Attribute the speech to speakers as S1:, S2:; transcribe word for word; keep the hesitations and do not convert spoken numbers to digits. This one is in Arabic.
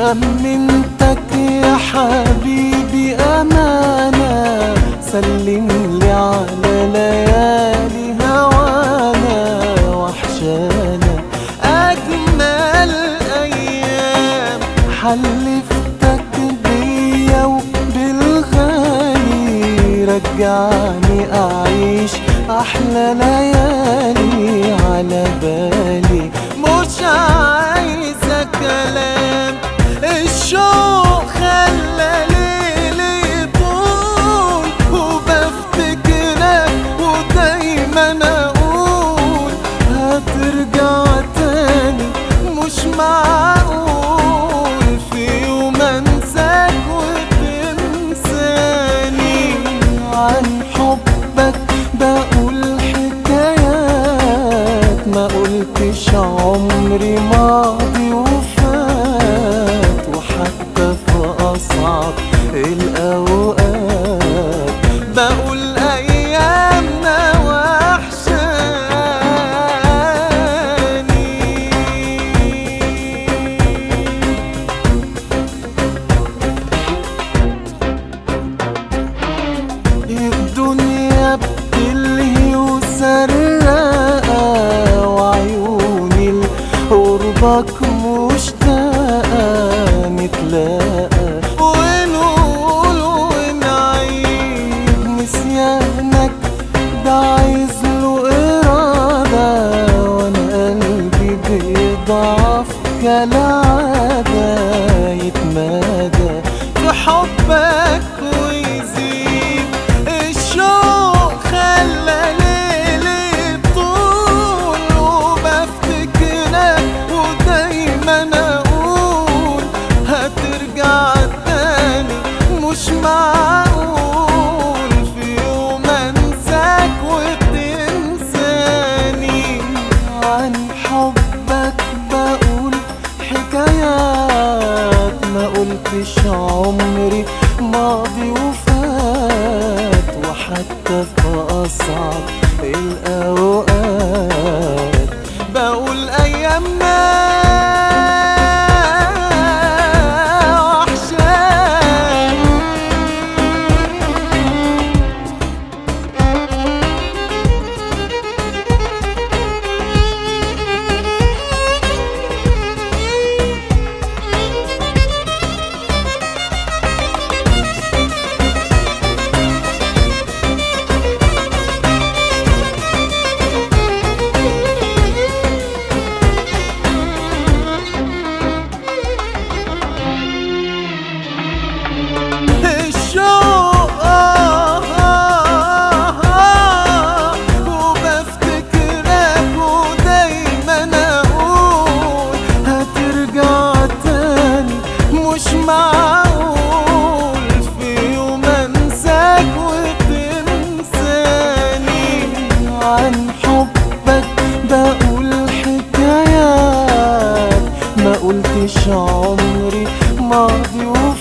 S1: أمنتك يا حبيبي أمانة، سلم لي على ليالي هوانا وحشانا أجمل أيام. حلفتك بيا وبالغالي رجعني أعيش أحلى ليالي على بالي، مش عايزة كلام. الشوق خلى ليلي يطول وبفتكرك ودايما اقول هترجع تاني، مش معقول في يوم انساك وتنساني. عن حبك بقول حكايات ما قلتش عمري ماضي وفات، وحتى في أصعب الأوقات بقول أيامنا وحشاني. الدنيا بتلهي وسرقة وعيوني لقربك مشتاقة نتلاقى ونقول ونعيد. نسيانك ده عايز له إرادة، وأنا قلبي بيضعف كالعادة يتمادى في حبك ويزيد. الشوق خلى ليلي طول وبفتكرك ودايما اقول هترجع تاني، مش معقول في يوم انساك وتنساني. عن حبك بقول حكايات ما قلتش عمري ماضي وفات، وحتى في أصعب الأوقات بقول أيامنا وحشاني. مش معقول في يوم انساك وتنساني. عن حبك بقول حكايات ما قلتش عمري ماضي وفات،